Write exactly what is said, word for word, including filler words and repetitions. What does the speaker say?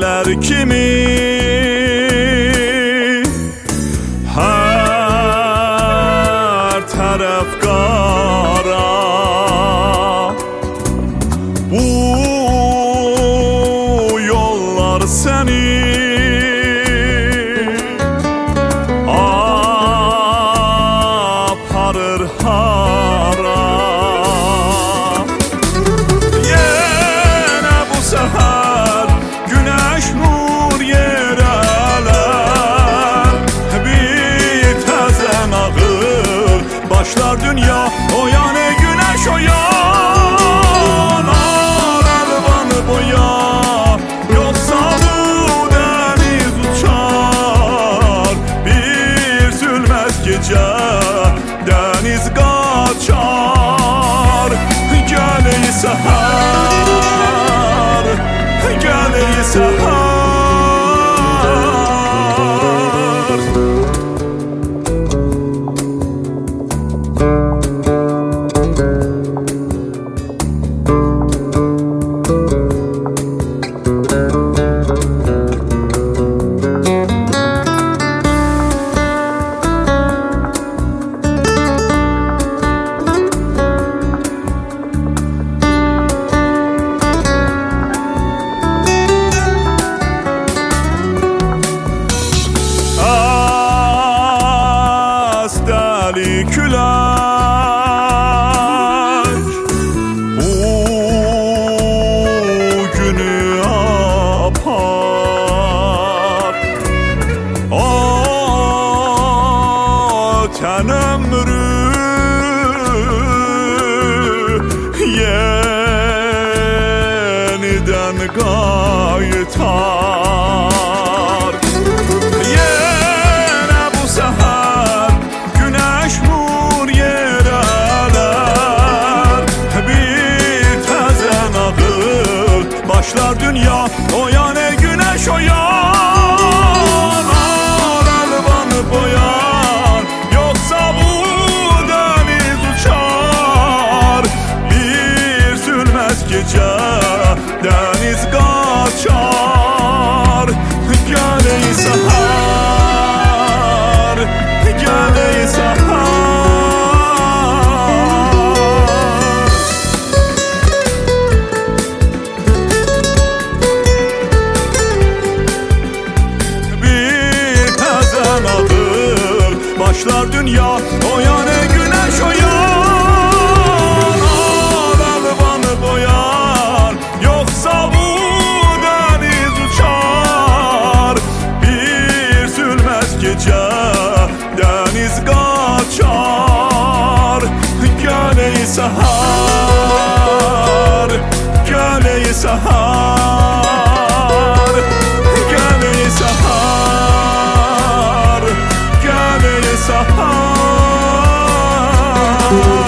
geceler kimi her taraf kara. Bu yollar seni aparır hara. Yine bu seher güneş nur yereler, bir tezen ağır başlar dünya. O yani güneş o yan elvanı boya, yoksa bu deniz uçar. Bir sülmez gece deniz kaçar. Geleyi seher, geleyi seher. Deli külək bu günü apar. Ötən ömrü yenidən qaytar. Yenə bu səhər güneş nur yereler, bir tezen ağır başlar dünya. O yani güneş o yan elvanı boyar, yoksa bu deniz uçar. Bir sürmez gece deniz kaçar. Geleyi seher, geleyi seher. Bir tezen ağır başlar dünya. O yani güneş o yan elvanı boyar, yoksa bu deniz uçar. Bir sürmez gece deniz kaçar. Geleyi seher, geleyi seher, geleyi seher, geleyi seher.